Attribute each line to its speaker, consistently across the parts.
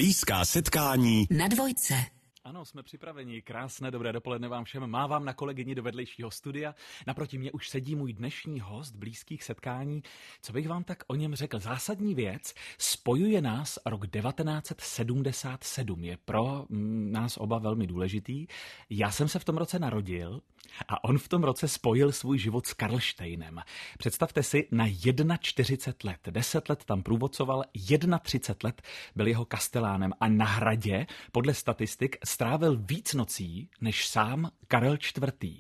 Speaker 1: Blízká setkání
Speaker 2: na Dvojce.
Speaker 3: Ano, jsme připraveni. Krásné dobré dopoledne vám všem. Mávám na kolegyni do vedlejšího studia. Naproti mě už sedí můj dnešní host blízkých setkání. Co bych vám tak o něm řekl? Zásadní věc. Spojuje nás rok 1977. Je pro nás oba velmi důležitý. Já jsem se v tom roce narodil a on v tom roce spojil svůj život s Karlštejnem. Představte si, na 41 let. 10 let tam průvodcoval, 31 let byl jeho kastelánem a na Hradě, podle statistik, strávil víc nocí než sám Karel IV.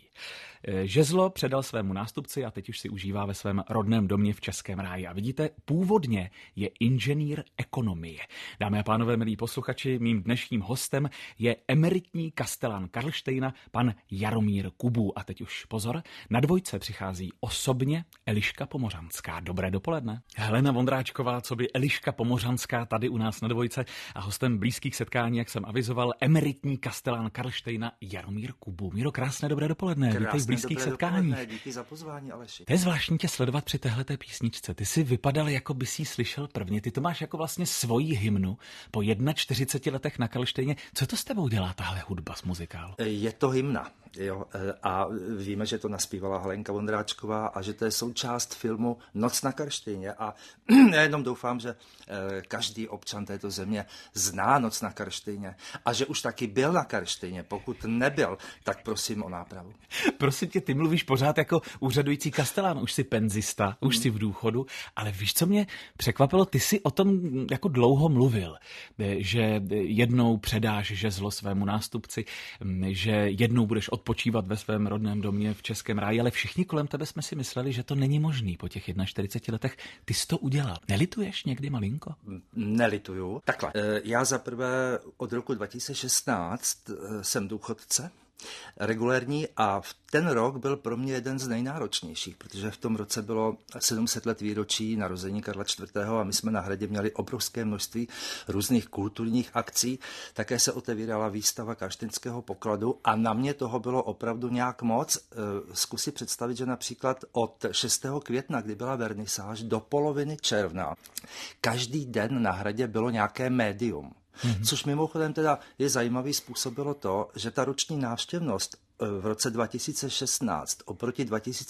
Speaker 3: Žezlo předal svému nástupci a teď už si užívá ve svém rodném domě v Českém Ráji. A vidíte, původně je inženýr ekonomie. Dámy a pánové, milí posluchači, mým dnešním hostem je emeritní kastelán Karlštejna, pan Jaromír Kubů. A teď už pozor, na Dvojce přichází osobně Eliška Pomořanská. Dobré dopoledne. Helena Vondráčková, co by Eliška Pomořanská tady u nás na Dvojce a hostem blízkých setkání, jak jsem avizoval, emeritní kastelán Karlštejna Jaromír Kubů. Míro, krásné dobré dopoledne. Vítej v blízkých setkáních.
Speaker 4: Díky za pozvání, Aleši.
Speaker 3: To je zvláštní tě sledovat při téhleté písničce. Ty jsi vypadal, jako by si ji slyšel prvně. Ty to máš jako vlastně svoji hymnu po 41 letech na Karlštejně. Co to s tebou dělá tahle hudba z muzikálu?
Speaker 4: Je to hymna, jo. A víme, že to naspívala Helenka Vondráčková a že to je součást filmu Noc na Karlštejně. A já jenom doufám, že každý občan této země zná Noc na Karlštejně a že už taky byl na Karlštejně. Pokud nebyl, tak prosím o nápravu.
Speaker 3: Prosím tě, ty mluvíš pořád jako úřadující kastelán, už jsi penzista, už jsi v důchodu, ale víš, co mě překvapilo? Ty jsi o tom jako dlouho mluvil, že jednou předáš žezlo svému nástupci, že jednou budeš odpočívat ve svém rodném domě v Českém Ráji, ale všichni kolem tebe jsme si mysleli, že to není možný po těch 41 letech. Ty jsi to udělal. Nelituješ někdy malinko?
Speaker 4: Nelituju. Takhle, já zaprvé od roku 2016 jsem důchodce, regulérní, a v ten rok byl pro mě jeden z nejnáročnějších, protože v tom roce bylo 700 let výročí narození Karla IV. A my jsme na Hradě měli obrovské množství různých kulturních akcí. Také se otevírala výstava karlštejnského pokladu a na mě toho bylo opravdu nějak moc. Zkus si představit, že například od 6. května, kdy byla vernisáž, do poloviny června každý den na Hradě bylo nějaké médium. Což mimochodem teda je zajímavý, způsobilo to, že ta roční návštěvnost v roce 2016 oproti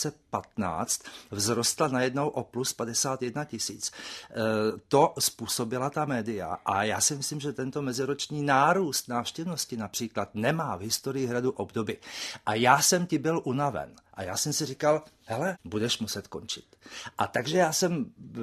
Speaker 4: 2015 vzrostla najednou o plus 51 000. To způsobila ta média a já si myslím, že tento meziroční nárůst návštěvnosti například nemá v historii Hradu obdoby. A já jsem ti byl unaven a já jsem si říkal, hele, budeš muset končit. A takže já jsem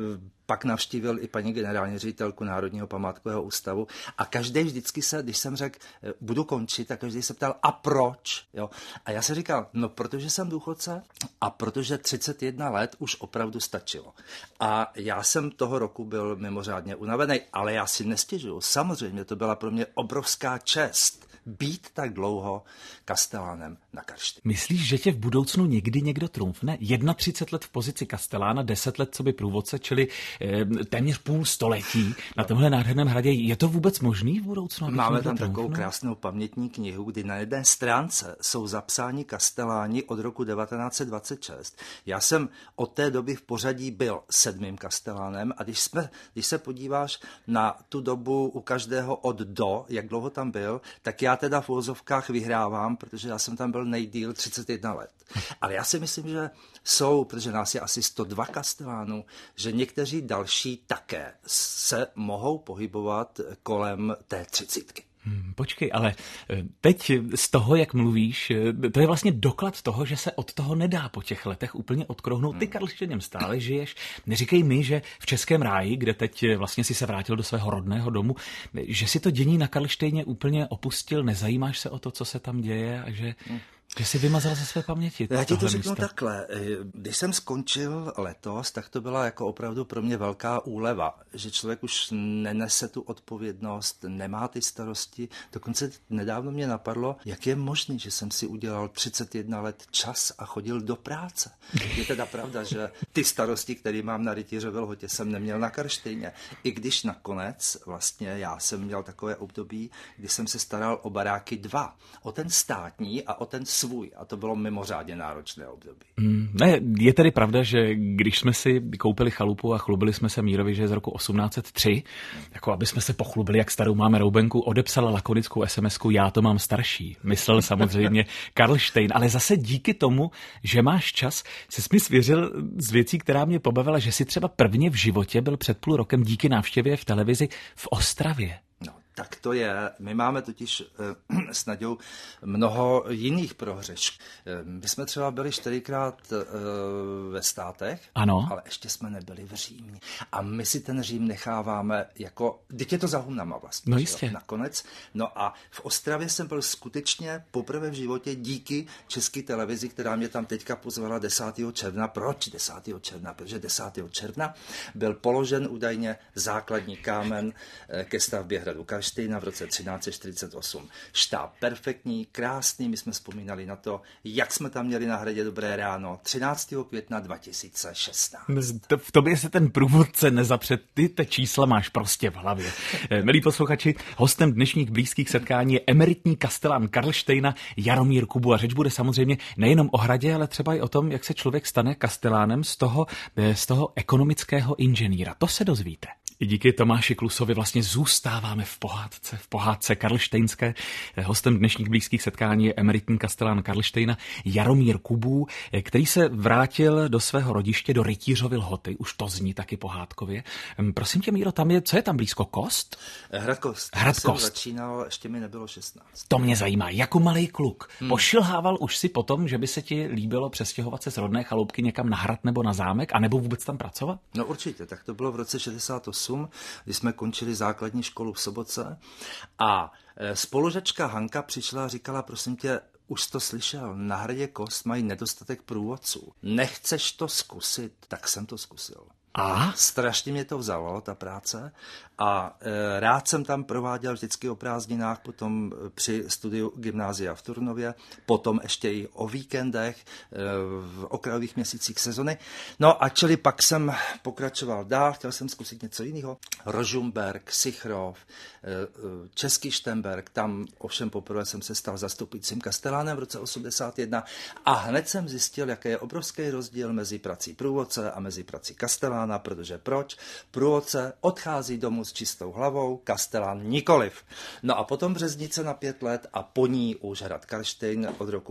Speaker 4: pak navštívil i paní generální ředitelku Národního památkového ústavu a každý vždycky se, když jsem řekl, budu končit, a každý se ptal, a proč? Jo? A já jsem říkal, no protože jsem důchodce a protože 31 let už opravdu stačilo. A já jsem toho roku byl mimořádně unavený, ale já si nestěžuju. Samozřejmě to byla pro mě obrovská čest být tak dlouho kastelánem na Karlštejně.
Speaker 3: Myslíš, že tě v budoucnu někdy někdo trumfne? 31 let v pozici kastelána, 10 let coby průvodce, čili téměř půl století na tomhle nádherném hradě. Je to vůbec možný v budoucnu?
Speaker 4: Máme tam takovou krásnou pamětní knihu, kdy na jedné stránce jsou zapsáni kasteláni od roku 1926. Já jsem od té doby v pořadí byl 7. kastelánem a když se podíváš na tu dobu u každého od do, jak dlouho tam byl, tak já teda v uvozovkách vyhrávám, protože já jsem tam byl nejdýl 31 let. Ale já si myslím, že jsou, protože nás je asi 102 kastelánů, že někteří další také se mohou pohybovat kolem té 30.
Speaker 3: Počkej, ale teď z toho, jak mluvíš, to je vlastně doklad toho, že se od toho nedá po těch letech úplně odkrouhnout. Ty Karlštejnem stále žiješ. Neříkej mi, že v Českém Ráji, kde teď vlastně si se vrátil do svého rodného domu, že si to dění na Karlštejně úplně opustil, nezajímáš se o to, co se tam děje a že jsi vymazal ze své paměti.
Speaker 4: Já ti to řeknu takhle. Když jsem skončil letos, tak to byla jako opravdu pro mě velká úleva, že člověk už nenese tu odpovědnost, nemá ty starosti. Dokonce nedávno mě napadlo, jak je možné, že jsem si udělal 31 let čas a chodil do práce. Je teda pravda, že ty starosti, které mám na Rytířově Lhotě, jsem neměl na Karlštejně. I když nakonec vlastně já jsem měl takové období, kdy jsem se staral o baráky 2. O ten státní a o ten svůj a to bylo mimořádně náročné období.
Speaker 3: Ne, je tedy pravda, že když jsme si koupili chalupu a chlubili jsme se Mírovi, že je z roku 1803, jako aby jsme se pochlubili, jak starou máme roubenku, odepsala lakonickou SMS-ku, já to mám starší. Myslel samozřejmě Karlštejn, ale zase díky tomu, že máš čas, se mi svěřil z věcí, která mě pobavila, že si třeba prvně v životě byl před půl rokem díky návštěvě v televizi v Ostravě.
Speaker 4: No, tak to je. My máme totiž s Naďou mnoho jiných prohřešků. My jsme třeba byli 4krát ve Státech,
Speaker 3: ano.
Speaker 4: Ale ještě jsme nebyli v Římě. A my si ten Řím necháváme jako, teď je to za humnama vlastně.
Speaker 3: No jistě.
Speaker 4: Nakonec. No a v Ostravě jsem byl skutečně poprvé v životě díky České televizi, která mě tam teďka pozvala 10. června. Proč 10. června? Protože 10. června byl položen údajně základní kámen ke stavbě hradu Karlštejna v roce 1348. Štáb perfektní, krásný, my jsme vzpomínali na to, jak jsme tam měli na hradě dobré ráno 13. května 2016.
Speaker 3: V tobě se ten průvodce nezapře, ty ta čísla máš prostě v hlavě. Milí posluchači, hostem dnešních blízkých setkání je emeritní kastelán Karlštejna Jaromír Kubu a řeč bude samozřejmě nejenom o hradě, ale třeba i o tom, jak se člověk stane kastelánem z toho ekonomického inženýra. To se dozvíte. I díky Tomáši Klusovi vlastně zůstáváme v pohádce karlštejnské. Hostem dnešních blízkých setkání je emeritní kastelán Karlštejna Jaromír Kubů, který se vrátil do svého rodiště, do Rytířovy Lhoty. Už to zní taky pohádkově. Prosím tě, Míro, co je tam blízko? Kost?
Speaker 4: Hrad Kost.
Speaker 3: Hrad Kost.
Speaker 4: Jsem začínal, ještě mi nebylo 16.
Speaker 3: To mě zajímá. Jako malý kluk. Pošilhával už si potom, že by se ti líbilo přestěhovat se z rodné chaloupky někam na hrad nebo na zámek, anebo vůbec tam pracovat?
Speaker 4: No určitě, tak to bylo v roce 68, kdy jsme končili základní školu v Sobotce a spolužačka Hanka přišla a říkala, prosím tě, už jsi to slyšel, na hradě Kost mají nedostatek průvodců. Nechceš to zkusit? Tak jsem to zkusil.
Speaker 3: A?
Speaker 4: Strašně mě to vzalo, ta práce, a rád jsem tam prováděl vždycky o prázdninách, potom při studiu gymnázia v Turnově, potom ještě i o víkendech, v okrajových měsících sezony. No a čili pak jsem pokračoval dál, chtěl jsem zkusit něco jiného. Rožumberk, Sichrov, Český Štemberk, tam ovšem poprvé jsem se stal zastupujícím kastelánem v roce 81 a hned jsem zjistil, jaký je obrovský rozdíl mezi prací průvodce a mezi prací kastelána, protože proč? Průvodce odchází domů s čistou hlavou, kastelán nikoliv. No a potom Březnice na 5 let a po ní už hrad Karlštejn od roku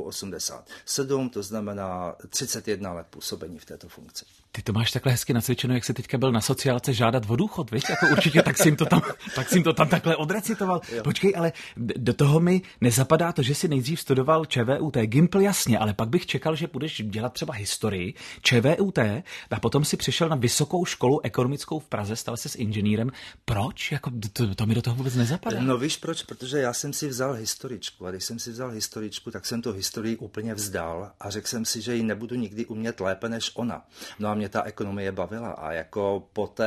Speaker 4: 87, to znamená 31 let působení v této funkci.
Speaker 3: Ty to máš takhle hezky nacvičeno, jak se teďka byl na sociálce žádat o důchod, viď? Jako určitě tak jsi jim to tam takhle odrecitoval. Jo. Počkej, ale do toho mi nezapadá to, že jsi nejdřív studoval ČVUT, Gimpl jasně, ale pak bych čekal, že budeš dělat třeba historii, ČVUT a potom si přišel na Vysokou školu ekonomickou v Praze, stal se s inženýrem. Proč? Jako to mi do toho vůbec nezapadá.
Speaker 4: No víš proč? Protože já jsem si vzal historičku a když jsem si vzal historičku, tak jsem tu historii úplně vzdal a řekl jsem si, že ji nebudu nikdy umět lépe než ona. No a mě ta ekonomie bavila a jako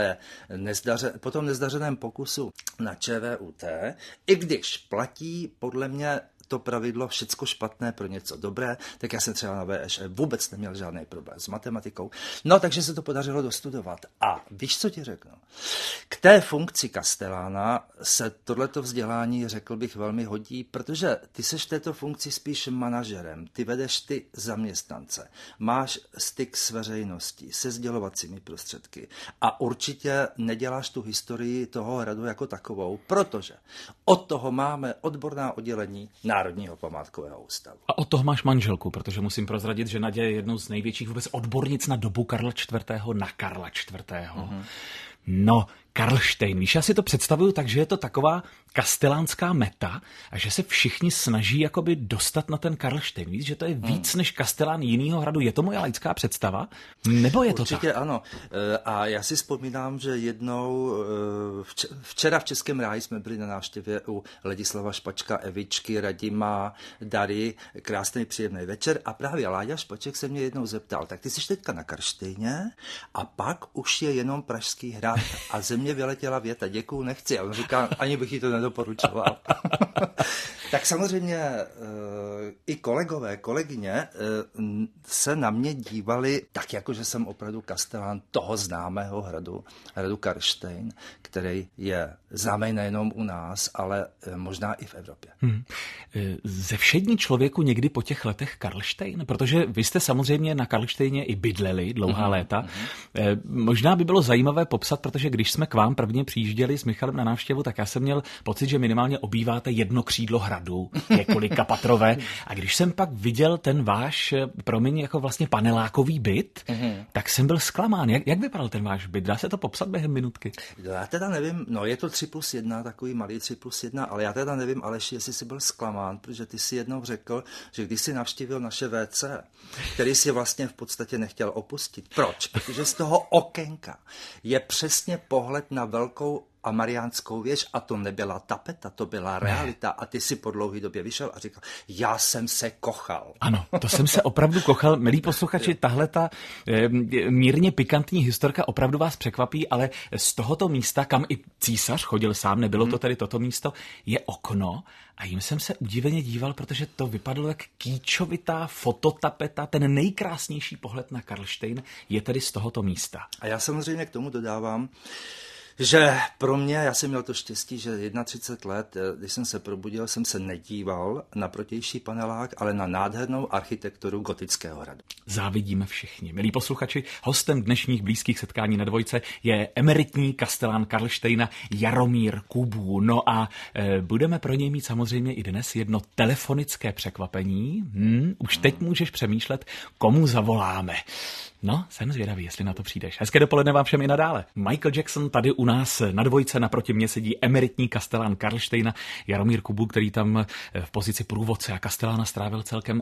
Speaker 4: po tom nezdařeném pokusu na ČVUT, i když platí podle mě to pravidlo všecko špatné pro něco dobré, tak já jsem třeba na VŠE vůbec neměl žádný problém s matematikou. No, takže se to podařilo dostudovat. A víš, co ti řeknu? K té funkci kastelána se tohleto vzdělání, řekl bych, velmi hodí, protože ty seš v této funkci spíš manažerem, ty vedeš ty zaměstnance, máš styk s veřejností, se sdělovacími prostředky a určitě neděláš tu historii toho hradu jako takovou, protože od toho máme odborná oddělení Národního památkového ústavu.
Speaker 3: A od toho máš manželku, protože musím prozradit, že Naděja je jednou z největších vůbec odbornic na dobu Karla IV. Na Karla IV. Mm-hmm. No, Karlštejn, víš, já si to představuju tak, že je to taková kastelánská meta a že se všichni snaží jakoby dostat na ten Karlštejn. Víš, že to je víc než kastelán jinýho hradu. Je to moje laická představa? Nebo je to tak?
Speaker 4: Určitě ano. A já si vzpomínám, že jednou včera v Českém ráji jsme byli na návštěvě u Ladislava Špačka, Evičky, Radima, Dary. Krásný, příjemný večer. A právě Láďa Špaček se mě jednou zeptal, tak ty jsi teďka na Karlštejně a pak už je jenom Pražský hrad a ze mě vyletěla věta, děkuju, nechci. A on říká, ani bych jí to nedoporučoval. Tak samozřejmě i kolegové, kolegyně se na mě dívali tak, jako že jsem opravdu kastelán toho známého hradu Karlštejn, který je známý nejenom u nás, ale možná i v Evropě.
Speaker 3: Zevšední člověku někdy po těch letech Karlštejn? Protože vy jste samozřejmě na Karlštejně i bydleli dlouhá léta. Možná by bylo zajímavé popsat, protože když jsme k vám prvně přijížděli s Michalem na návštěvu, tak já jsem měl pocit, že minimálně obýváte jedno křídlo hradu, několika patrové. A když jsem pak viděl ten váš, promiň, jako vlastně panelákový byt, tak jsem byl zklamán. Jak vypadal ten váš byt? Dá se to popsat během minutky?
Speaker 4: Já teda nevím, no je to 3+1, takový malý 3+1, ale já teda nevím, Aleši, jestli jsi byl zklamán, protože ty si jednou řekl, že když jsi navštívil naše WC, který si vlastně v podstatě nechtěl opustit. Proč? Protože z toho okénka je přesně pohled na velkou a Mariánskou věž a to nebyla tapeta, to byla realita a ty si po dlouhé době vyšel a říkal, já jsem se kochal.
Speaker 3: Ano, to jsem se opravdu kochal. Milí posluchači, tahleta mírně pikantní historka opravdu vás překvapí, ale z tohoto místa, kam i císař chodil sám, nebylo to tedy toto místo, je okno a jim jsem se udiveně díval, protože to vypadalo jak kýčovitá fototapeta, ten nejkrásnější pohled na Karlštejn je tedy z tohoto místa.
Speaker 4: A já samozřejmě k tomu dodávám, že pro mě, já jsem měl to štěstí, že 31 let, když jsem se probudil, jsem se nedíval na protější panelák, ale na nádhernou architekturu gotického hradu.
Speaker 3: Závidíme všichni. Milí posluchači, hostem dnešních blízkých setkání na Dvojce je emeritní kastelán Karlštejna Jaromír Kubů. No a budeme pro něj mít samozřejmě i dnes jedno telefonické překvapení. Už teď můžeš přemýšlet, komu zavoláme. No, jsem zvědavý, jestli na to přijdeš. Hezké dopoledne vám všem i nadále. Michael Jackson tady u nás na Dvojce, naproti mě sedí emeritní kastelán Karlštejna Jaromír Kubů, který tam v pozici průvodce a kastelána strávil celkem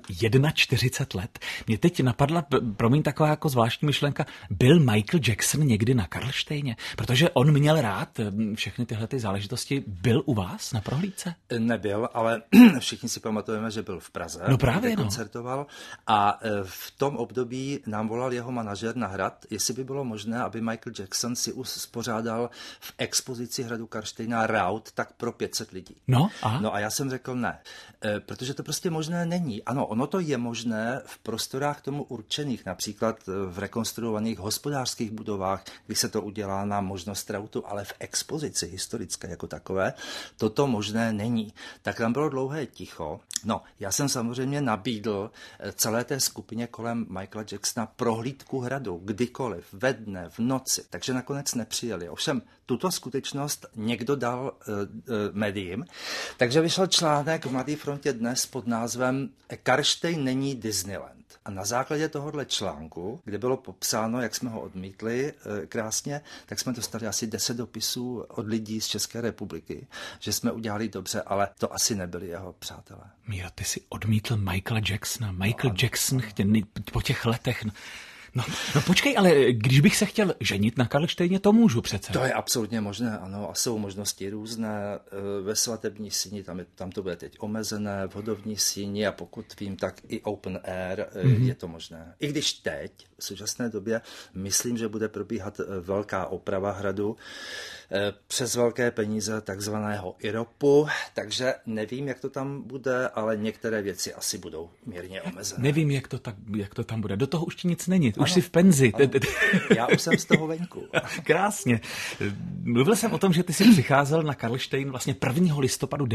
Speaker 3: 41 let. Mě teď napadla, promiň, taková jako zvláštní myšlenka, byl Michael Jackson někdy na Karlštejně? Protože on měl rád všechny tyhle ty záležitosti. Byl u vás na prohlídce?
Speaker 4: Nebyl, ale všichni si pamatujeme, že byl v Praze.
Speaker 3: No právě,
Speaker 4: kde koncertoval a v tom období nám volal jeho manažer na hrad, jestli by bylo možné, aby Michael Jackson si uspořádal v expozici hradu Karlštejna raut tak pro 500 lidí.
Speaker 3: No
Speaker 4: a já jsem řekl ne, protože to prostě možné není. Ano, ono to je možné v prostorách tomu určených, například v rekonstruovaných hospodářských budovách, kdy se to udělá na možnost rautu, ale v expozici historické jako takové, toto možné není. Tak tam bylo dlouhé ticho. No, já jsem samozřejmě nabídl celé té skupině kolem Michaela Jacksona prohlídku hradu, kdykoliv, ve dne, v noci, takže nakonec nepřijeli. Ovšem, tuto skutečnost někdo dal médiím, takže vyšel článek v Mladé frontě dnes pod názvem Karlštejn není Disneyland. A na základě tohohle článku, kde bylo popsáno, jak jsme ho odmítli krásně, tak jsme dostali asi 10 dopisů od lidí z České republiky, že jsme udělali dobře, ale to asi nebyli jeho přátelé.
Speaker 3: Míro, ty jsi odmítl Michaela Jacksona. Michael Jackson po těch letech... No počkej, ale když bych se chtěl ženit na Karlštejně, to můžu přece.
Speaker 4: To je absolutně možné, ano, a jsou možnosti různé. Ve svatební síni, tam to bude teď omezené, v hodovní síni a pokud vím, tak i open air je to možné. I když teď, v současné době, myslím, že bude probíhat velká oprava hradu přes velké peníze takzvaného IROPu, takže nevím, jak to tam bude, ale některé věci asi budou mírně omezené.
Speaker 3: Nevím, jak to tam bude. Do toho už ti nic není. Už jsi v penzi.
Speaker 4: Já už jsem z toho venku.
Speaker 3: Krásně. Mluvil jsem o tom, že ty jsi přicházel na Karlštejn vlastně 1. listopadu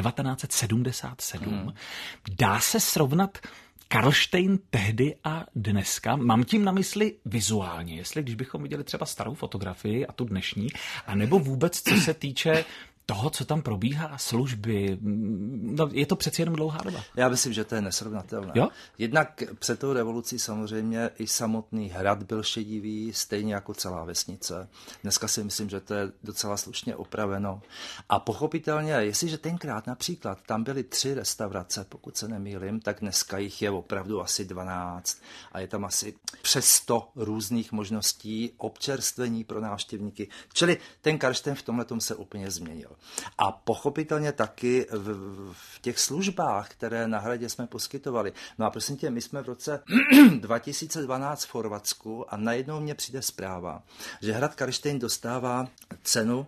Speaker 3: 1977. Dá se srovnat Karlštejn tehdy a dneska? Mám tím na mysli vizuálně, jestli když bychom viděli třeba starou fotografii a tu dnešní, anebo vůbec, co se týče toho, co tam probíhá, služby, no, je to přeci jenom dlouhá doba.
Speaker 4: Já myslím, že to je nesrovnatelné.
Speaker 3: Jo?
Speaker 4: Jednak před tou revolucí samozřejmě i samotný hrad byl šedivý, stejně jako celá vesnice. Dneska si myslím, že to je docela slušně opraveno. A pochopitelně, jestliže tenkrát například tam byly 3 restaurace, pokud se nemýlím, tak dneska jich je opravdu asi 12 a je tam asi přes 100 různých možností občerstvení pro návštěvníky. Čili ten Karlštejn v tomhletom se úplně změnil. A pochopitelně taky v těch službách, které na hradě jsme poskytovali. No a prosím tě, my jsme v roce 2012 v Chorvatsku a najednou mně přijde zpráva, že hrad Karlštejn dostává cenu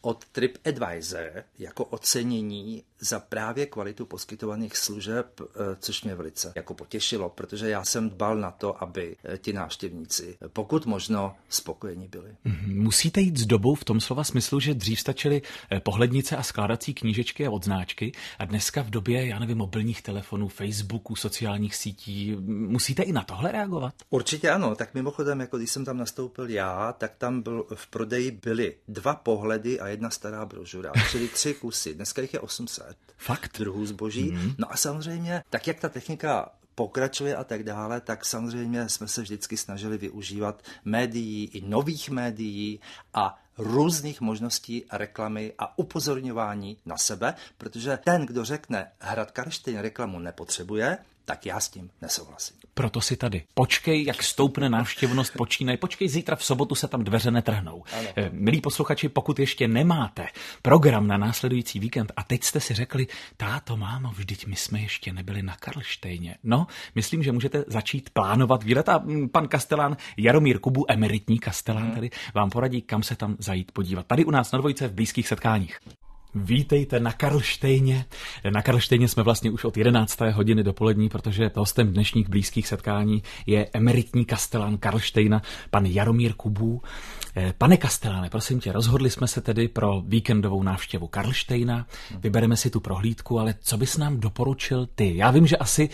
Speaker 4: od TripAdvisor jako ocenění za právě kvalitu poskytovaných služeb, což mě velice jako potěšilo, protože já jsem dbal na to, aby ti návštěvníci pokud možno spokojení byli.
Speaker 3: Musíte jít s dobou v tom slova smyslu, že dřív stačily pohlednice a skládací knížečky a odznáčky a dneska v době, já nevím, mobilních telefonů, Facebooku, sociálních sítí, musíte i na tohle reagovat?
Speaker 4: Určitě ano, tak mimochodem, jako když jsem tam nastoupil já, tak tam v prodeji byly 2 pohledy a 1 stará brožura, čili 3 kusy. Dneska jich je 800.
Speaker 3: Fakt?
Speaker 4: Druhů zboží. No a samozřejmě, tak jak ta technika pokračuje a tak dále, tak samozřejmě jsme se vždycky snažili využívat médií i nových médií a různých možností reklamy a upozorňování na sebe, protože ten, kdo řekne Hrad Karlštejn reklamu nepotřebuje, tak já s tím nesouhlasím.
Speaker 3: Proto si tady. Počkej, jak stoupne návštěvnost, počínej. Počkej, zítra v sobotu se tam dveře netrhnou.
Speaker 4: Ano.
Speaker 3: Milí posluchači, pokud ještě nemáte program na následující víkend a teď jste si řekli, táto, mámo, vždyť my jsme ještě nebyli na Karlštejně. No, myslím, že můžete začít plánovat výlet a pan kastelán Jaromír Kubu, emeritní kastelán tady, vám poradí, kam se tam zajít podívat. Tady u nás na Dvojce v blízkých setkáních. Vítejte na Karlštejně. Na Karlštejně jsme vlastně už od 11. hodiny dopolední, protože hostem dnešních blízkých setkání je emeritní kastelán Karlštejna, pan Jaromír Kubů. Pane kasteláne, prosím tě, rozhodli jsme se tedy pro víkendovou návštěvu Karlštejna, vybereme si tu prohlídku, ale co bys nám doporučil ty? Já vím, že asi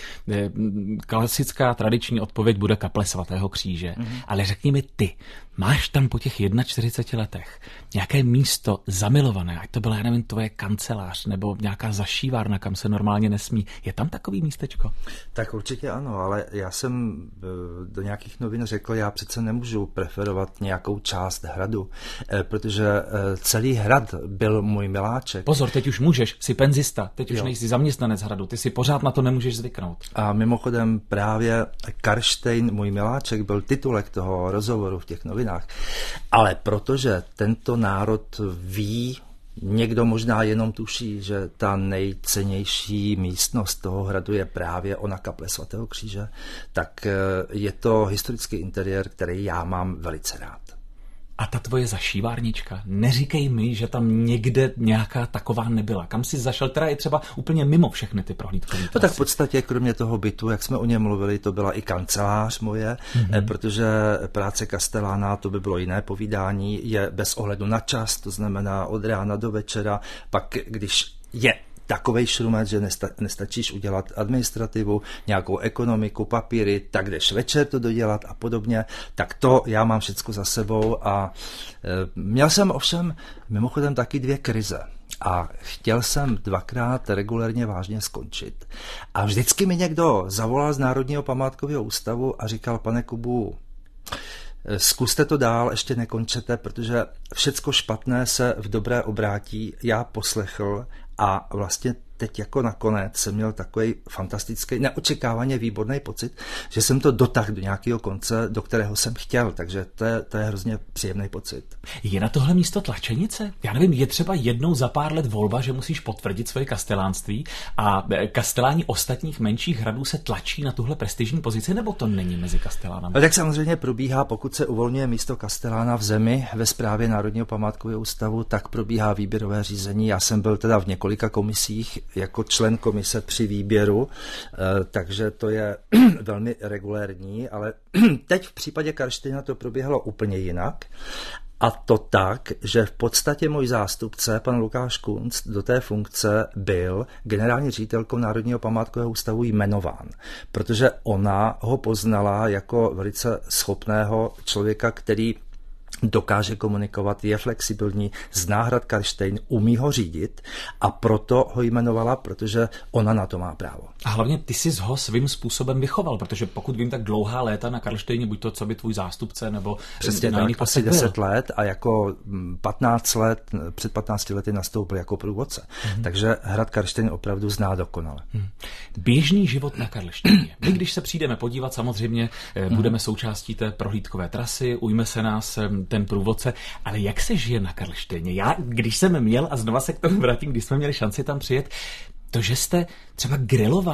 Speaker 3: klasická tradiční odpověď bude kaple svatého kříže, ale řekni mi ty, máš tam po těch 41 letech nějaké místo zamilované, ať to byla, já nevím, tvoje kancelář nebo nějaká zašívárna, kam se normálně nesmí. Je tam takový místečko?
Speaker 4: Tak určitě ano, ale já jsem do nějakých novin řekl, já přece nemůžu preferovat nějakou část hradu, protože celý hrad byl můj miláček.
Speaker 3: Pozor, teď už můžeš, jsi penzista, teď už nejsi zaměstnanec hradu, ty si pořád na to nemůžeš zvyknout.
Speaker 4: A mimochodem právě Karlštejn, můj miláček, byl titulek toho rozhovoru v těch novinách. Ale protože tento národ ví, někdo možná jenom tuší, že ta nejcennější místnost toho hradu je právě ona kaple svatého kříže, tak je to historický interiér, který já mám velice rád.
Speaker 3: A ta tvoje zašívárnička, neříkej mi, že tam někde nějaká taková nebyla. Kam jsi zašel, která je třeba úplně mimo všechny ty prohlídkové trasy?
Speaker 4: No tak v podstatě, kromě toho bytu, jak jsme o něm mluvili, to byla i kancelář moje, protože práce kastelána, to by bylo jiné povídání, je bez ohledu na čas, to znamená od rána do večera, pak když je takovej šrumet, že nestačíš udělat administrativu, nějakou ekonomiku, papíry, tak jdeš večer to dodělat a podobně, tak to já mám všecko za sebou a měl jsem ovšem mimochodem taky 2 krize. A chtěl jsem 2krát regulérně vážně skončit. A vždycky mi někdo zavolal z Národního památkového ústavu a říkal, pane Kubu, zkuste to dál, ještě nekončete, protože všecko špatné se v dobré obrátí. Já poslechl a vlastně teď jako nakonec jsem měl takový fantastický, neočekávaně výborný pocit, že jsem to dotáhl do nějakého konce, do kterého jsem chtěl, takže to je hrozně příjemný pocit.
Speaker 3: Je na tohle místo tlačenice? Já nevím, je třeba jednou za pár let volba, že musíš potvrdit svoje kastelánství a kasteláni ostatních menších hradů se tlačí na tuhle prestižní pozici, nebo to není mezi kastelánami?
Speaker 4: No, tak samozřejmě probíhá, pokud se uvolňuje místo kastelána v zemi ve správě Národního památkového ústavu, tak probíhá výběrové řízení. Já jsem byl teda v několika komisích jako člen komise při výběru, takže to je velmi regulérní, ale teď v případě Karlštejna to proběhlo úplně jinak. A to tak, že v podstatě můj zástupce, pan Lukáš Kunc, do té funkce byl generální ředitelkou Národního památkového ústavu jmenován, protože ona ho poznala jako velice schopného člověka, který dokáže komunikovat, je flexibilní, zná hrad Karlštejn, umí ho řídit a proto ho jmenovala, protože ona na to má právo.
Speaker 3: A hlavně ty jsi ho svým způsobem vychoval, protože pokud vím, tak dlouhá léta na Karlštejně, buď to, co by tvůj zástupce, nebo
Speaker 4: přesně tak, asi 10 let a jako 15 let, před 15 lety nastoupil jako průvodce. Takže hrad Karlštejn opravdu zná dokonale.
Speaker 3: Běžný život na Karlštejně. My, když se přijdeme podívat, samozřejmě budeme součástí té prohlídkové trasy, ujme se nás ten průvodce, ale jak se žije na Karlštejně? Já, když jsem měl, a znova se k tomu vrátím, když jsme měli šanci tam přijet, to, že jste třeba grilovali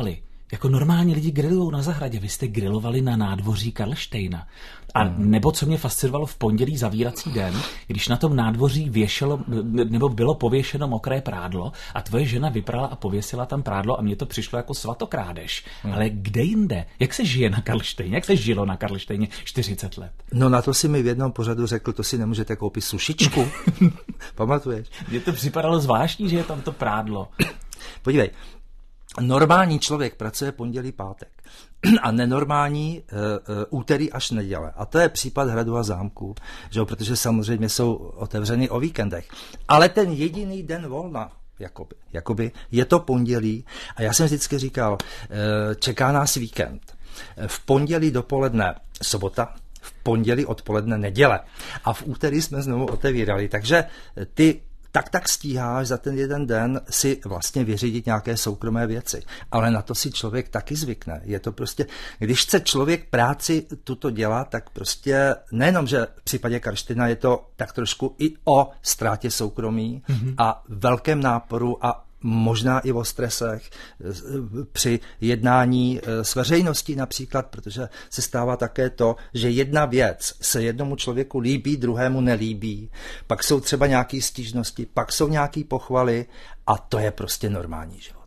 Speaker 3: Jako normálně lidi grillujou na zahradě, vy jste grilovali na nádvoří Karlštejna. A nebo co mě fascinovalo v pondělí zavírací den, když na tom nádvoří věšelo, nebo bylo pověšeno mokré prádlo a tvoje žena vyprala a pověsila tam prádlo a mně to přišlo jako svatokrádež. Ale kde jinde? Jak se žije na Karlštejně? Jak se žilo na Karlštejně 40 let?
Speaker 4: No na to si mi v jednom pořadu řekl, to si nemůžete koupit sušičku. Pamatuješ?
Speaker 3: Mně to připadalo zvláštní, že je tam to prádlo.
Speaker 4: Podívej, normální člověk pracuje pondělí, pátek a nenormální úterý až neděle. A to je případ hradu a zámku, že jo, protože samozřejmě jsou otevřeny o víkendech. Ale ten jediný den volna, jakoby je to pondělí a já jsem vždycky říkal, čeká nás víkend. V pondělí dopoledne sobota, v pondělí odpoledne neděle a v úterý jsme znovu otevírali, takže ty tak stíháš za ten jeden den si vlastně vyřídit nějaké soukromé věci. Ale na to si člověk taky zvykne. Je to prostě, když chce člověk práci tuto dělat, tak prostě nejenom, že v případě Karlštejna je to tak trošku i o ztrátě soukromí a velkém náporu a možná i o stresech při jednání s veřejností například, protože se stává také to, že jedna věc se jednomu člověku líbí, druhému nelíbí, pak jsou třeba nějaké stížnosti, pak jsou nějaké pochvaly a to je prostě normální život.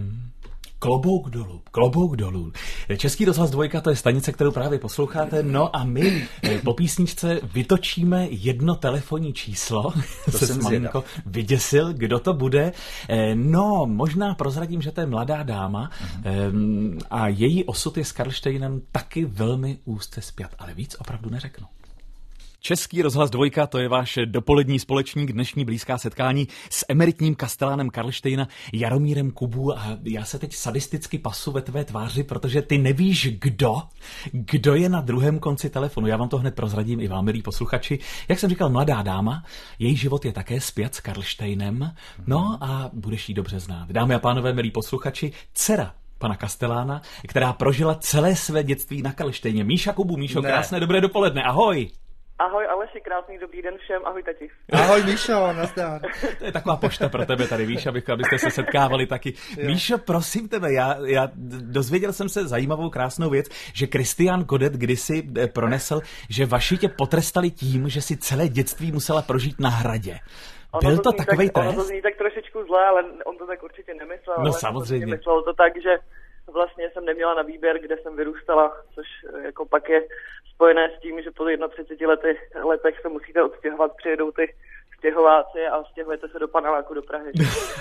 Speaker 3: Klobouk dolů. Český rozhlas 2, to je stanice, kterou právě posloucháte. No a my po písničce vytočíme jedno telefonní číslo.
Speaker 4: To jsem
Speaker 3: malinko vyděsil, kdo to bude. No, možná prozradím, že to je mladá dáma a její osud je s Karlštejnem taky velmi úzce spjat, ale víc opravdu neřeknu. Český rozhlas 2, to je váš dopolední společník, dnešní blízká setkání s emeritním kastelánem Karlštejna Jaromírem Kubů a já se teď sadisticky pasu ve tvé tváři, protože ty nevíš, kdo je na druhém konci telefonu. Já vám to hned prozradím i vám, milí posluchači. Jak jsem říkal, mladá dáma, její život je také spjat s Karlštejnem, no a budeš jí dobře znát. Dámy a pánové, milí posluchači, dcera pana kastelána, která prožila celé své dětství na Karlštejně. Míša Kubu, Míšo, krásné dobré dopoledne, ahoj.
Speaker 1: Ahoj Aleši, krásný dobrý den všem, ahoj tati.
Speaker 4: Ahoj Míšo, nazdar.
Speaker 3: To je taková pošta pro tebe tady, víš, abyste se setkávali taky. Míšo, prosím tebe, já dozvěděl jsem se zajímavou krásnou věc, že Christian Godet kdysi pronesl, že vaši tě potrestali tím, že si celé dětství musela prožít na hradě. Byl to takovej trest?
Speaker 1: Ono to zní tak trošičku zle, ale on to tak určitě nemyslel.
Speaker 3: No samozřejmě.
Speaker 1: Myslel to tak, že vlastně jsem neměla na výběr, kde jsem vyrůstala, což jako pak je spojené s tím, že po 31 letech se musíte odstěhovat, přijedou ty stěhováci a stěhujete se do paneláku do Prahy.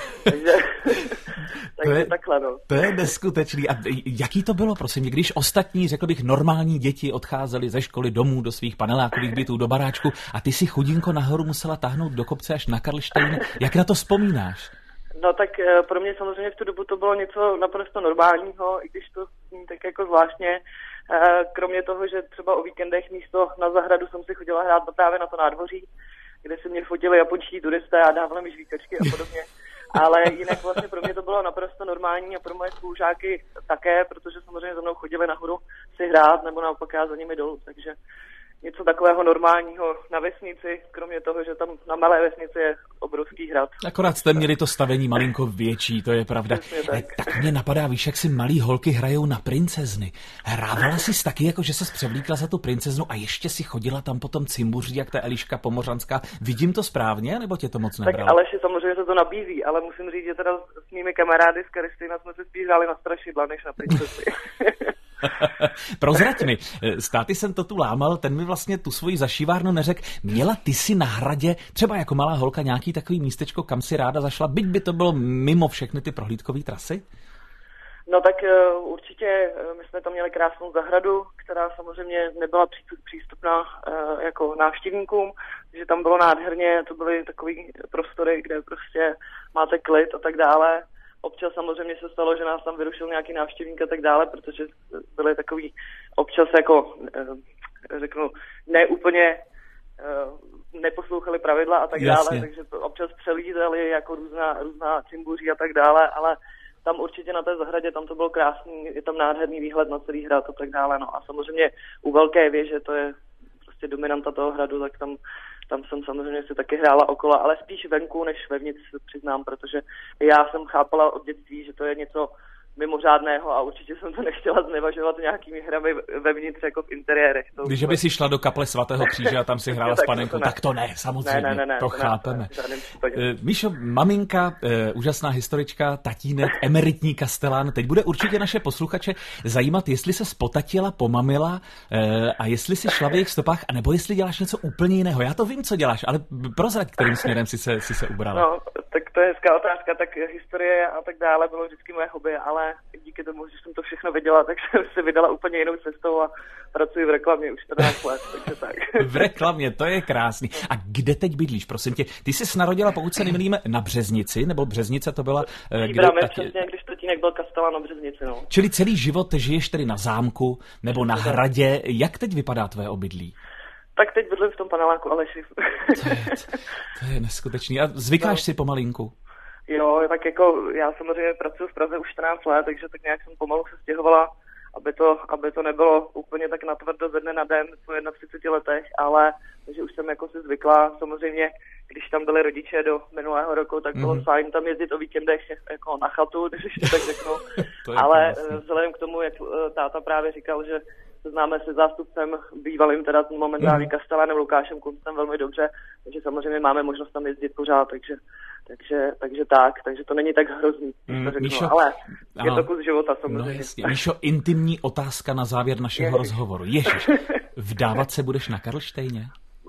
Speaker 1: Takže takhle, no.
Speaker 3: To je neskutečný. A jaký to bylo, prosím, když ostatní, řekl bych, normální děti odcházeli ze školy domů do svých panelákových bytů, do baráčku a ty si chudinko nahoru musela táhnout do kopce až na Karlštejn. Jak na to vzpomínáš?
Speaker 1: No tak pro mě samozřejmě v tu dobu to bylo něco naprosto normálního, i když to zní tak jako zvláštně. Kromě toho, že třeba o víkendech místo na zahradu jsem si chodila hrát právě na to nádvoří, kde si mě fotili japonští turisté a dávali mi žvíkačky a podobně. Ale jinak vlastně pro mě to bylo naprosto normální a pro moje spolužáky také, protože samozřejmě za mnou chodili nahoru si hrát nebo naopak já za nimi dolů, takže něco takového normálního na vesnici, kromě toho, že tam na malé vesnici je obrovský hrad.
Speaker 3: Akorát jste měli to stavení malinko větší, to je pravda. Tak mě napadá, víš, jak si malí holky hrajou na princezny. Hrávala jsi taky, jako že ses převlíkla za tu princeznu a ještě si chodila tam potom cimbuří, jak ta Eliška Pomořanská. Vidím to správně, nebo tě to moc nebralo?
Speaker 1: Tak Aleši, samozřejmě se to nabízí, ale musím říct, že teda s mými kamarády z Karlštejna jsme se spíš hráli na strašidla, než na princezny.
Speaker 3: Prozrať mi, s táty jsem to tu lámal, ten mi vlastně tu svoji zašívárnu neřekl. Měla ty si na hradě, třeba jako malá holka, nějaký takový místečko, kam si ráda zašla, byť by to bylo mimo všechny ty prohlídkové trasy?
Speaker 1: No tak určitě, my jsme tam měli krásnou zahradu, která samozřejmě nebyla přístupná jako návštěvníkům, že tam bylo nádherně, to byly takový prostory, kde prostě máte klid a tak dále. Občas samozřejmě se stalo, že nás tam vyrušil nějaký návštěvník a tak dále, protože byly takový občas jako, řeknu, neúplně neposlouchali pravidla a tak dále, takže to občas přelízeli jako různá cimbuří a tak dále, ale tam určitě na té zahradě, tam to bylo krásný, je tam nádherný výhled na celý hrad a tak dále, no a samozřejmě u velké věže, to je prostě dominanta toho hradu, tak tam jsem samozřejmě si taky hrála okolo, ale spíš venku než vevnitř, přiznám, protože já jsem chápala od dětství, že to je něco mimořádného a určitě jsem to nechtěla znevažovat nějakými hrami vevnitř jako v interiérech.
Speaker 3: Když by si šla do kaple svatého Kříže a tam si hrála s panenkou, tak to ne, samozřejmě, to chápeme. Míšo, maminka, úžasná historička, tatínek, emeritní kastelán, teď bude určitě naše posluchače zajímat, jestli se spotatila, pomamila a jestli si šla v jejich stopách, anebo jestli děláš něco úplně jiného. Já to vím, co děláš, ale prozrať, kterým směrem si se ubrala.
Speaker 1: No, tak to je hezká otázka, tak historie a tak dále bylo vždycky moje hobby, ale díky tomu, že jsem to všechno viděla, tak jsem se vydala úplně jinou cestou a pracuji v reklamě už 14 let, takže tak.
Speaker 3: V reklamě, to je krásný. A kde teď bydlíš, prosím tě? Ty jsi narodila, pokud se nemýlím, na Březnici, nebo Březnice to byla...
Speaker 1: Přesně, když tatínek byl kastelán na Březnici, no.
Speaker 3: Čili celý život žiješ tedy na zámku nebo na hradě. Jak teď vypadá tvé obydlí?
Speaker 1: Tak teď bydlím v tom paneláku Aleši.
Speaker 3: To je neskutečný. A zvykáš si pomalinku?
Speaker 1: Jo, tak jako já samozřejmě pracuji v Praze už 14 let, takže tak nějak jsem pomalu se stěhovala, aby to nebylo úplně tak natvrdo ze dne na den po 31 letech, ale takže už jsem jako si zvykla. Samozřejmě, když tam byli rodiče do minulého roku, tak bylo fajn tam jezdit o víkendech jako na chatu, když to tak řeknu. Ale vzhledem k tomu, jak táta právě říkal, že známe se zástupcem bývalým teda momentálně kastelánem Lukášem Kuncem velmi dobře, takže samozřejmě máme možnost tam jezdit pořád, takže to není tak hrozný, to řeknu, Míšo, ale je to kus života samozřejmě.
Speaker 3: No jasně. Míšo, intimní otázka na závěr našeho rozhovoru. Ježiš, vdávat se budeš na Karlštejně?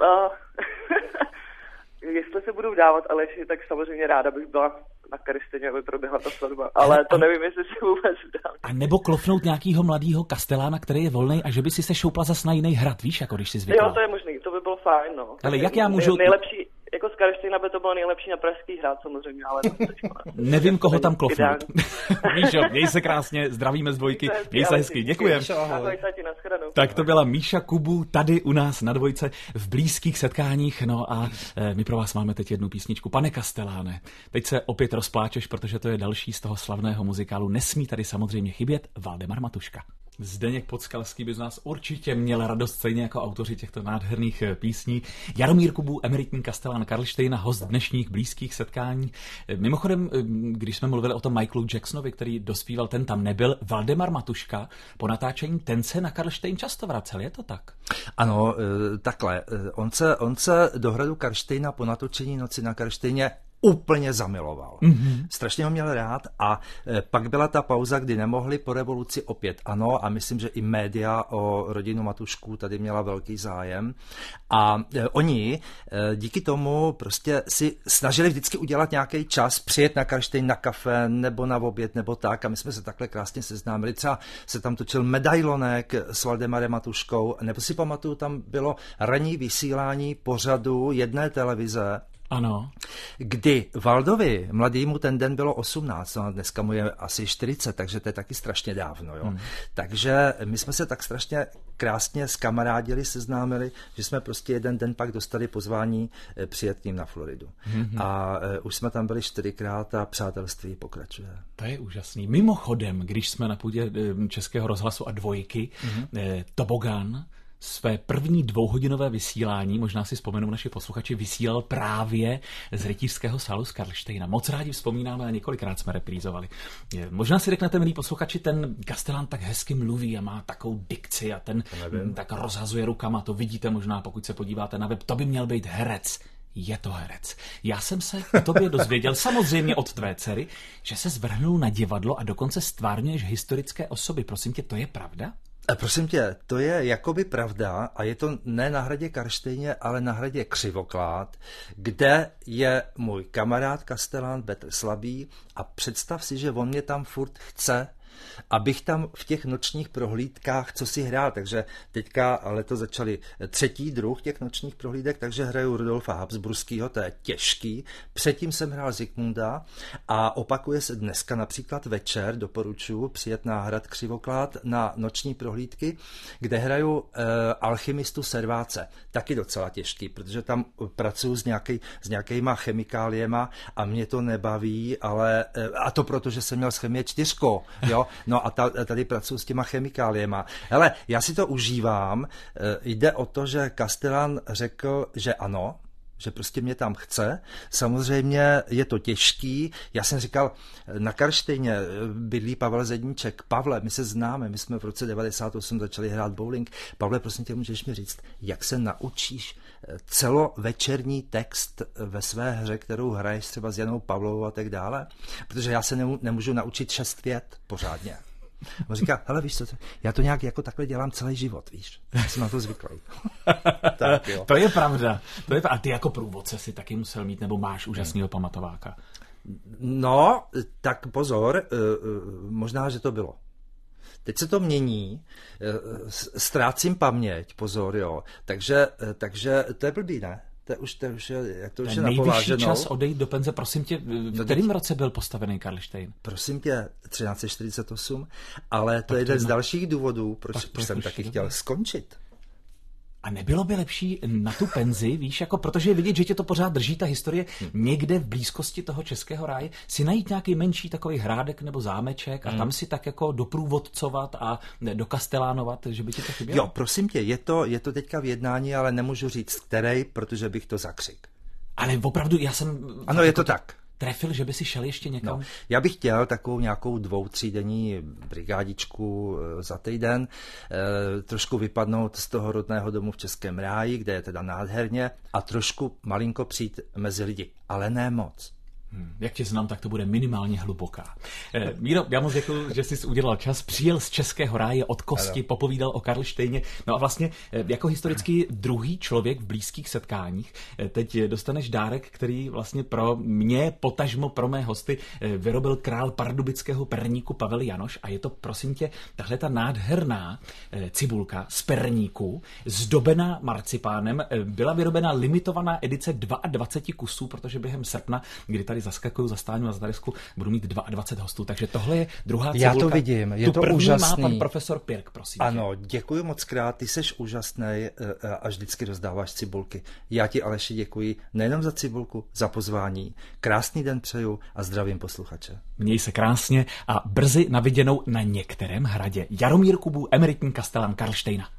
Speaker 1: Jestli se budu vdávat Aleši, tak samozřejmě ráda bych byla na Karlštejně, aby proběhla ta svatba, ale to nevím, jestli si vůbec vdám.
Speaker 3: A nebo klofnout nějakýho mladýho kastelána, který je volnej a že by si se šoupla zas na jiný hrad, víš, jako když si zvykla.
Speaker 1: Jo, to je možný, to by bylo fajn, no.
Speaker 3: Ale jak já můžu...
Speaker 1: Nejlepší, jako z Karlštejna by to bylo nejlepší na Pražský hrad samozřejmě, ale to
Speaker 3: nevím, koho tam klofnout. Míšo, měj se krásně, zdravíme z Dvojky, měj se hezky, děkujem. Tak to byla Míša Kubu tady u nás na Dvojce v blízkých setkáních, no a my pro vás máme teď jednu písničku. Pane kasteláne, teď se opět rozpláčeš, protože to je další z toho slavného muzikálu. Nesmí tady samozřejmě chybět Valdemar Matuška. Zdeněk Podskalský by z nás určitě měl radost, stejně jako autoři těchto nádherných písní. Jaromír Kubu, emeritní kastelán Karlštejna, host dnešních blízkých setkání. Mimochodem, když jsme mluvili o tom Michaelu Jacksonovi, který dospíval, ten tam nebyl, Valdemar Matuška po natáčení ten se na Karlštejn často vracel, je to tak?
Speaker 4: Ano, takhle. On se do hradu Karlštejna po natočení Noci na Karlštejně úplně zamiloval. Strašně ho měl rád a pak byla ta pauza, kdy nemohli po revoluci opět. Ano, a myslím, že i média o rodinu Matušků tady měla velký zájem. A oni díky tomu prostě si snažili vždycky udělat nějaký čas, přijet na Karlštejn na kafe nebo na oběd nebo tak. A my jsme se takhle krásně seznámili. Třeba se tam točil medailonek s Valdemarem Matuškou. Nebo si pamatuju, tam bylo ranní vysílání pořadu jedné televize.
Speaker 3: Ano.
Speaker 4: Kdy Valdovi, mladýmu, ten den bylo 18, no dneska mu je asi 40, takže to je taky strašně dávno. Jo. Takže my jsme se tak strašně krásně skamarádili, seznámili, že jsme prostě jeden den pak dostali pozvání přijet k ním na Floridu. A už jsme tam byli 4krát a přátelství pokračuje.
Speaker 3: To je úžasný. Mimochodem, když jsme na půdě Českého rozhlasu a Dvojky, Tobogán, své první 2hodinové vysílání, možná si vzpomenou naši posluchači, vysílal právě z rytířského sálu z Karlštejna. Moc rádi vzpomínáme a několikrát jsme reprízovali. Možná si řeknete, milí posluchači, ten kastelán tak hezky mluví a má takovou dikci a ten tak rozhazuje rukama. To vidíte možná, pokud se podíváte na web. To by měl být herec. Je to herec. Já jsem se o tobě dozvěděl, samozřejmě od tvé dcery, že se zvrhnul na divadlo a dokonce stvárňuješ historické osoby. Prosím tě, to je pravda?
Speaker 4: Prosím tě, to je jakoby pravda a je to ne na hradě Karlštejně, ale na hradě Křivoklád, kde je můj kamarád kastelán Petr Slabý a představ si, že on mě tam furt chce, abych tam v těch nočních prohlídkách co si hrál, takže teďka letos začali 3. druh těch nočních prohlídek, takže hraju Rudolfa Habsburského, to je těžký. Předtím jsem hrál Zikmunda a opakuje se dneska například večer, doporučuji přijet na hrad Křivoklád na noční prohlídky, kde hraju alchymistu Serváce. Taky docela těžký, protože tam pracuji s nějakýma chemikáliema a mě to nebaví, ale a to proto, že jsem měl z chemie 4, jo. No a tady pracuji s těma chemikáliema. Hele, já si to užívám. Jde o to, že kastelán řekl, že ano, že prostě mě tam chce. Samozřejmě je to těžký. Já jsem říkal, na Karlštejně bydlí Pavel Zedníček. Pavle, my se známe, my jsme v roce 98 začali hrát bowling. Pavle, prosím tě, můžeš mi říct, jak se naučíš celovečerní text ve své hře, kterou hraješ třeba s Janou Pavlovou a tak dále? Protože já se nemůžu naučit 6 vět pořádně. On říká, hele, víš co, já to nějak jako takhle dělám celý život, víš. Já jsem na to zvyklý.
Speaker 3: Tak, jo. To je pravda. A ty jako průvodce si taky musel mít, nebo máš úžasného pamatováka?
Speaker 4: No, tak pozor, možná, že to bylo. Teď se to mění, ztrácím paměť, pozor, jo. Takže to je blbý, ne? To už je napováženou.
Speaker 3: Nejvyšší čas odejít do penze, prosím tě, v kterém roce byl postavený Karlštejn?
Speaker 4: Prosím tě, 1348, ale to je jeden z dalších důvodů, proč jsem taky chtěl skončit.
Speaker 3: A nebylo by lepší na tu penzi, víš, jako protože je vidět, že tě to pořád drží ta historie, někde v blízkosti toho Českého ráje, si najít nějaký menší takový hrádek nebo zámeček a tam si tak jako doprůvodcovat a dokastelánovat, že by ti to chybělo?
Speaker 4: Jo, prosím tě, je to teďka v jednání, ale nemůžu říct který, protože bych to zakřik.
Speaker 3: Ale opravdu, já jsem...
Speaker 4: Ano, je to tak.
Speaker 3: Trefil, že by si šel ještě někam?
Speaker 4: No, já bych chtěl takovou nějakou 2-3 denní brigádičku za týden, trošku vypadnout z toho rodného domu v Českém ráji, kde je teda nádherně, a trošku malinko přijít mezi lidi, ale ne moc.
Speaker 3: Jak tě znám, tak to bude minimálně hluboká. Míro, já moc děkuji, že jsi udělal čas, přijel z Českého ráje od kosti, popovídal o Karlštejně. No a vlastně jako historicky druhý člověk v blízkých setkáních teď dostaneš dárek, který vlastně pro mě, potažmo pro mé hosty, vyrobil král pardubického perníku Pavel Janoš a je to, prosím tě, tahle ta nádherná cibulka z perníku, zdobená marcipánem, byla vyrobena limitovaná edice 22 kusů, protože během srpna, kdy tady zaskakuju za Stáňu a za Tarisku, budu mít 22 hostů, takže tohle je druhá cibulka.
Speaker 4: Já to vidím, je to úžasný.
Speaker 3: Má pan profesor Pirk, prosím.
Speaker 4: Ano, děkuji moc krát, ty seš úžasnej a vždycky rozdáváš cibulky. Já ti, Aleši, děkuji nejenom za cibulku, za pozvání. Krásný den přeju a zdravím posluchače.
Speaker 3: Měj se krásně a brzy na viděnou na některém hradě. Jaromír Kubů, emeritní kastelan Karlštejna.